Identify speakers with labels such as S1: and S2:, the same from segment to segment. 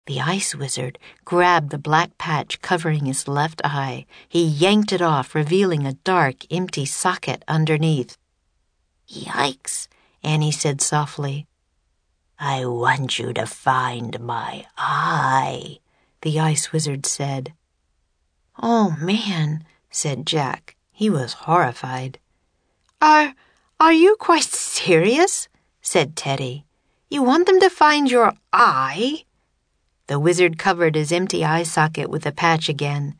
S1: The ice wizard grabbed the black patch covering his left eye. He yanked it off, revealing a dark, empty socket underneath. "Yikes," Annie said softly. "I want you to find my eye," the ice wizard said. "Oh, man," said Jack. He was horrified. Are you quite serious?" said Teddy. "You want them to find your eye?" The wizard covered his empty eye socket with a patch again.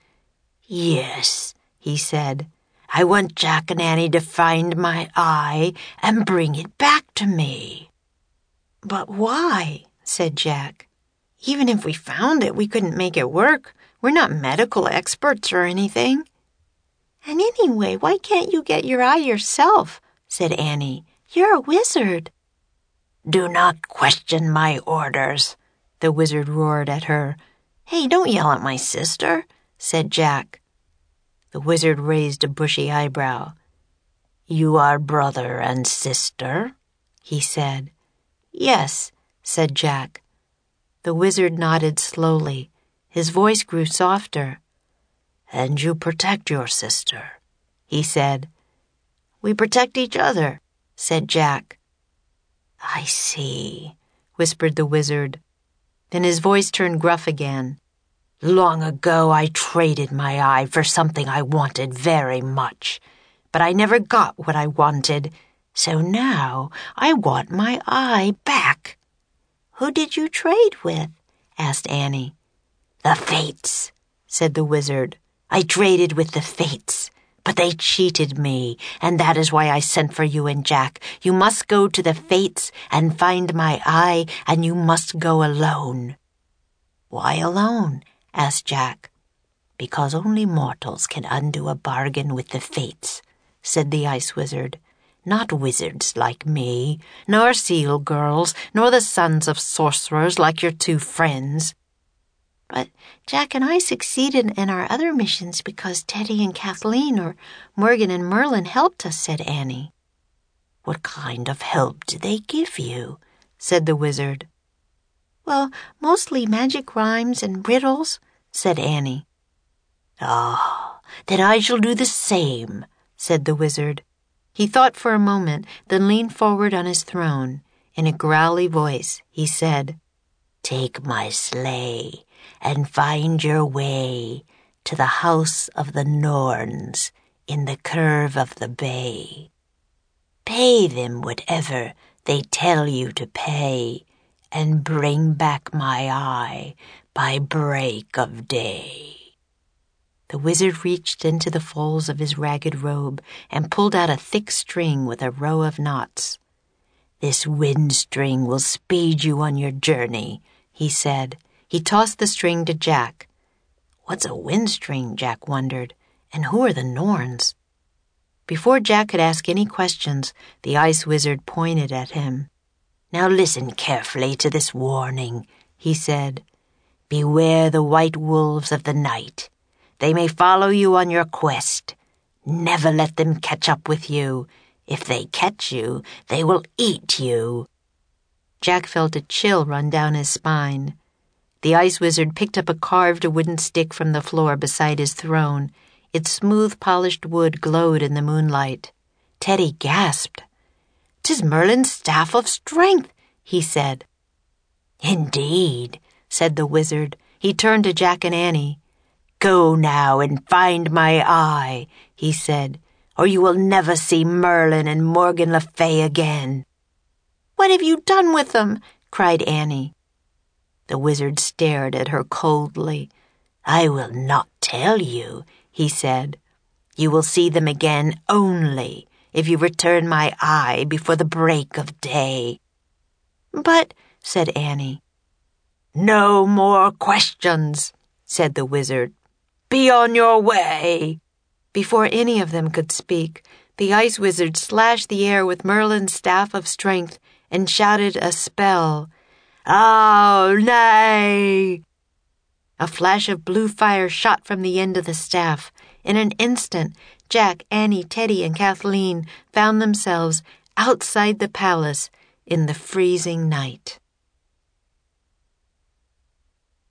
S1: "Yes," he said. "I want Jack and Annie to find my eye and bring it back to me." "But why?" said Jack. "Even if we found it, we couldn't make it work. We're not medical experts or anything." "And anyway, why can't you get your eye yourself?" said Annie. "You're a wizard." "Do not question my orders," the wizard roared at her. "Hey, don't yell at my sister," said Jack. The wizard raised a bushy eyebrow. "You are brother and sister?" he said. "Yes," said Jack. The wizard nodded slowly. His voice grew softer. "And you protect your sister," he said. "We protect each other," said Jack. "I see," whispered the wizard. Then his voice turned gruff again. "Long ago I traded my eye for something I wanted very much, but I never got what I wanted, so now I want my eye back." "Who did you trade with?" asked Annie. "The Fates," said the wizard. "I traded with the Fates, but they cheated me, and that is why I sent for you and Jack. You must go to the Fates and find my eye, and you must go alone." "Why alone?" asked Jack. "Because only mortals can undo a bargain with the Fates," said the ice wizard. "Not wizards like me, nor seal girls, nor the sons of sorcerers like your two friends." "But Jack and I succeeded in our other missions because Teddy and Kathleen or Morgan and Merlin helped us," said Annie. "What kind of help did they give you?" said the wizard. "Well, mostly magic rhymes and riddles," said Annie. "Ah, then I shall do the same," said the wizard. He thought for a moment, then leaned forward on his throne. In a growly voice, he said, "Take my sleigh and find your way to the house of the Norns in the curve of the bay. Pay them whatever they tell you to pay, and bring back my eye by break of day." The wizard reached into the folds of his ragged robe and pulled out a thick string with a row of knots. "This wind string will speed you on your journey," he said. He tossed the string to Jack. "What's a wind string?" Jack wondered. "And who are the Norns?" Before Jack could ask any questions, the ice wizard pointed at him. "Now listen carefully to this warning," he said. "Beware the white wolves of the night. They may follow you on your quest. Never let them catch up with you. If they catch you, they will eat you." Jack felt a chill run down his spine. The ice wizard picked up a carved wooden stick from the floor beside his throne. Its smooth, polished wood glowed in the moonlight. Teddy gasped. "'Tis Merlin's staff of strength," he said. "Indeed," said the wizard. He turned to Jack and Annie. "Go now and find my eye," he said, "or you will never see Merlin and Morgan Le Fay again." "What have you done with them?" cried Annie. The wizard stared at her coldly. "I will not tell you," he said. "You will see them again only if you return my eye before the break of day." "But," said Annie. "No more questions," said the wizard. "Be on your way." Before any of them could speak, the ice wizard slashed the air with Merlin's staff of strength and shouted a spell. "Oh, nay!" A flash of blue fire shot from the end of the staff. In an instant, Jack, Annie, Teddy, and Kathleen found themselves outside the palace in the freezing night.